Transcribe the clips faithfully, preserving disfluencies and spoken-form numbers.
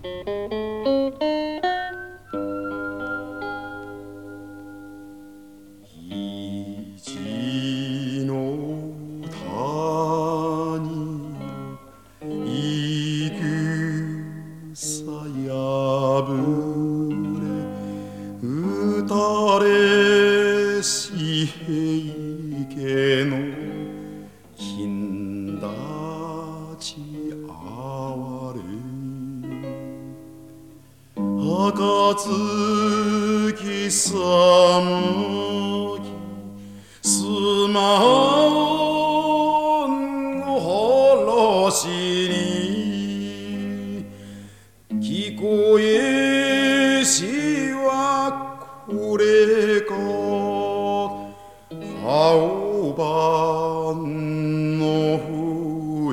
虹の谷いぐさ破れ打たれし平家の金立ち哀れ暁さむきすまん話に聞こえしはこれか青葉の笛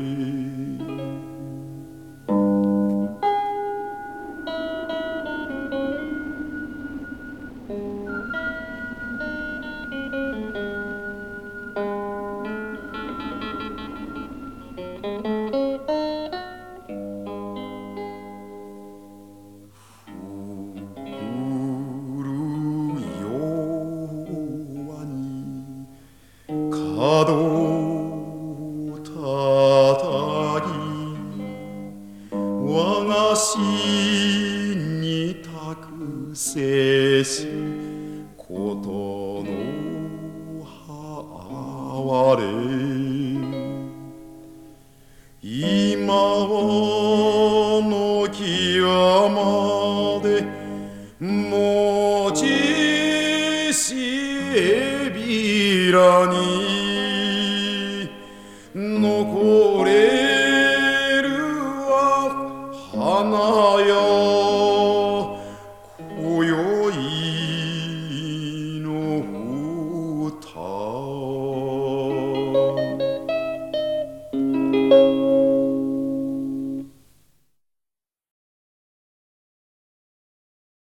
角たたき我が心に託せしことの哀れ今はの際まで持ちしえびらに残れるは花よ